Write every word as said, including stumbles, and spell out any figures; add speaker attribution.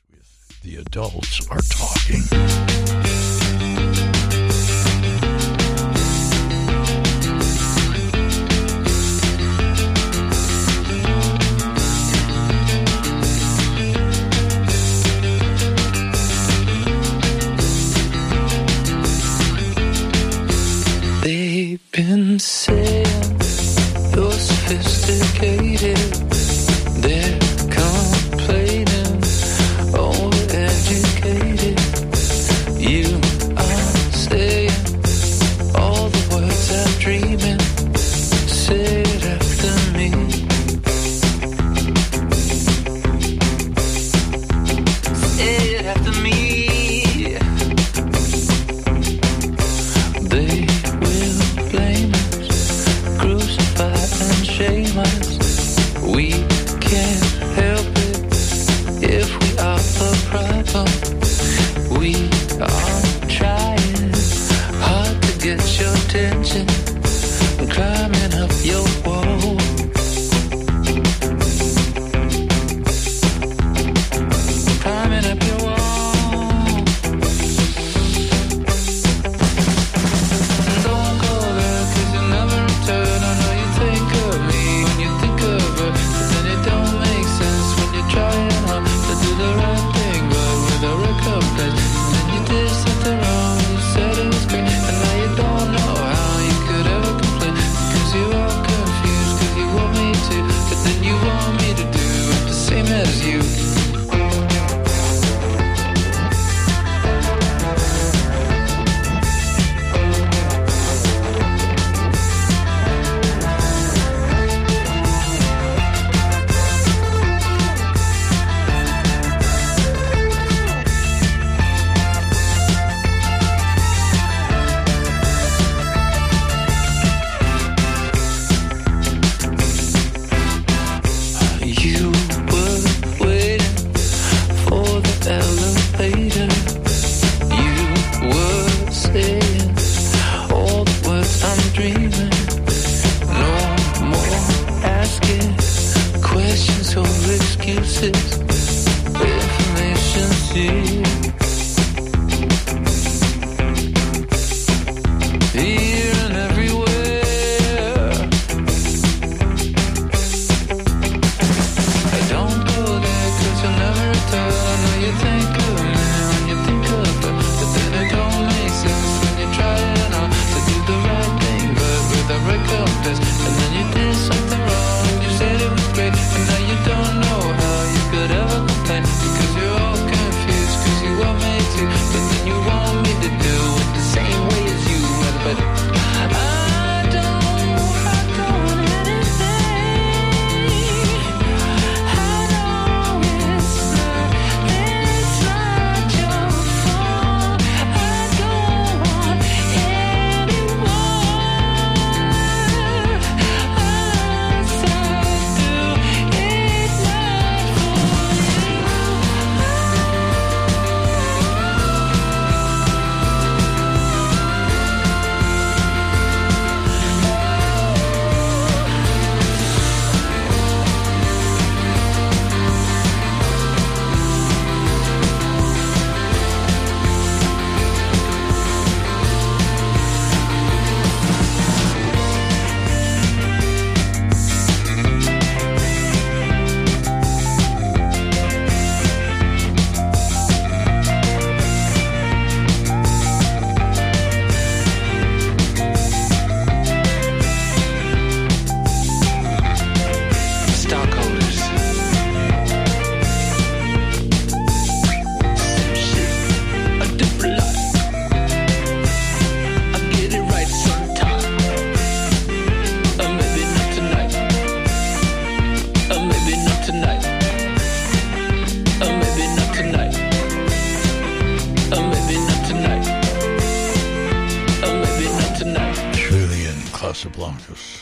Speaker 1: with The Adults Are Talking.
Speaker 2: They've been saying you're sophisticated. They're complaining, overeducated. You are saying all the words I'm dreaming. Say it after me. Say it after me. They will blame us, crucify and shame us. We can't help it if we are the problem. We are trying hard to get your attention, climbing up your wall. Climbing up your wall. Don't go there, 'cause you never return. I know you think of me when you think of her, but then it don't make sense when you're trying hard to do the right thing, but with a recompense. And then you did something wrong, you said it was great, and now you don't know how you could ever complain, because you're all confused, 'cause you want me to, but then you want me to do it the same as you. You were waiting for the elevator. You were saying all the words I'm dreaming. No more asking questions or excuses. Information's here. Here and everywhere. I don't go there 'cause you'll never return. I know you think of me when you think of her, but then it don't make sense when you're trying hard to do the right thing, but with a recompense. And then you did something wrong, you said it was great, and now you don't know how you could ever complain, because you're all confused, 'cause you want me to, but then you want me to do it the same way as you. But I don't, I don't anything. I know it's not, it's not your fault. I don't want anyone. Unless I do it right for you. Stockholders. Same shit, a different life. I get it right sometime. Or maybe not tonight. Or maybe not tonight. Or maybe not tonight. Or maybe not tonight. Or maybe not tonight.
Speaker 1: Julian Casablancas.